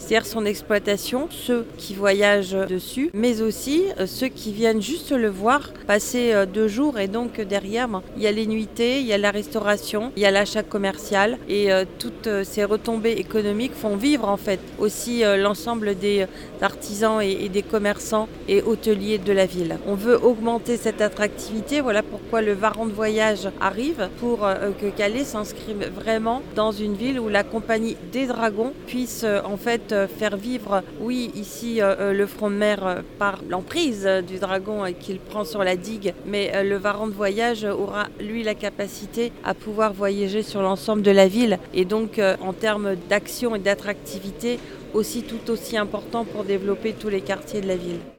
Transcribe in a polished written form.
c'est-à-dire son exploitation, ceux qui voyagent dessus, mais aussi ceux qui viennent juste le voir, passer 2 jours. Et donc derrière, il y a les nuitées, il y a la restauration, il y a l'achat commercial et toutes ces retombées économiques font vivre en fait aussi l'ensemble des artisans et des commerçants et hôteliers de la ville. On veut augmenter cette attractivité, voilà pourquoi le Varan de voyage arrive, pour que Calais s'inscrive vraiment dans une ville où la compagnie des Dragons puisse en fait faire vivre, oui, ici le front de mer par l'emprise du dragon qu'il prend sur la digue, mais le Varan de voyage aura lui la capacité à pouvoir voyager sur l'ensemble de la ville et donc en termes d'action et d'attractivité aussi tout aussi important pour développer tous les quartiers de la ville.